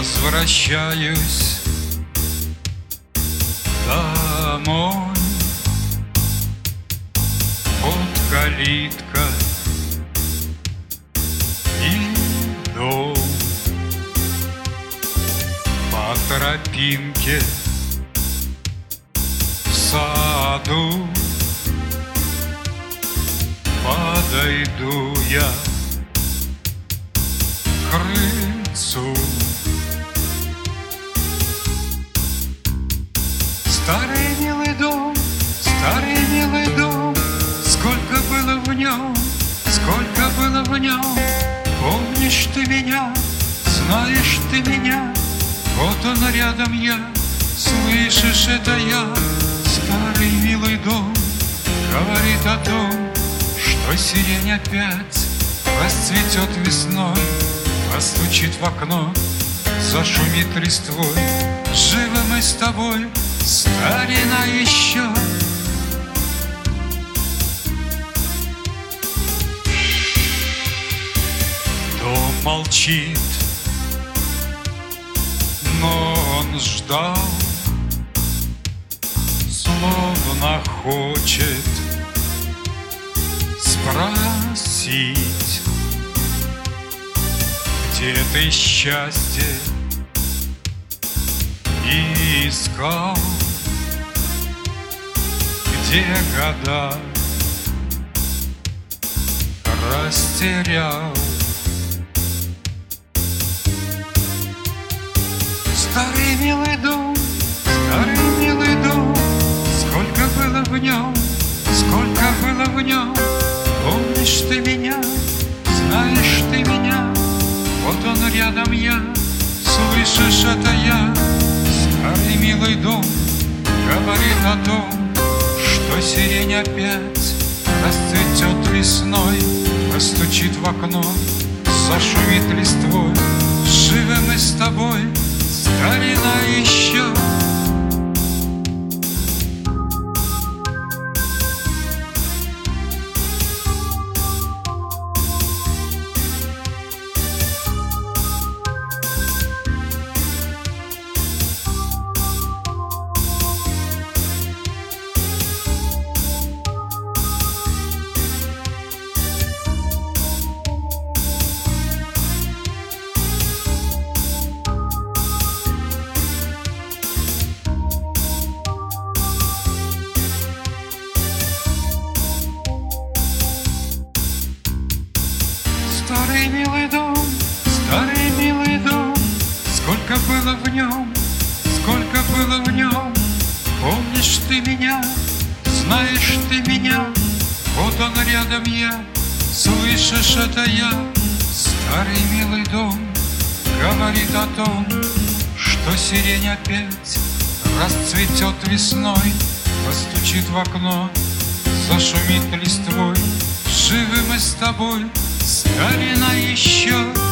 Возвращаюсь домой, под калиткой и дом, по тропинке в саду подойду я к крыльцу. Старый милый дом, сколько было в нем, сколько было в нем. Помнишь ты меня, знаешь ты меня, вот он рядом я, слышишь это я. Старый милый дом говорит о том, что сирень опять расцветет весной, постучит в окно, зашумит листвой. Живы мы с тобой, старина, еще. Дом молчит, но он ждал, словно хочет спросить, где ты счастье искал, где года растерял. Старый милый дом, сколько было в нем, сколько было в нем. Помнишь ты меня, знаешь ты меня, вот он рядом я, слышишь это я. Старый милый дом говорит о том, что сирень опять расцветет весной, постучит в окно, зашумит листвой. Живы мы с тобой, старина, еще. Старый милый дом, сколько было в нем, сколько было в нем. Помнишь ты меня, знаешь ты меня, вот он рядом я, слышишь это я. Старый милый дом говорит о том, что сирень опять расцветет весной, постучит в окно, зашумит листвой. Живы мы с тобой, старина, еще.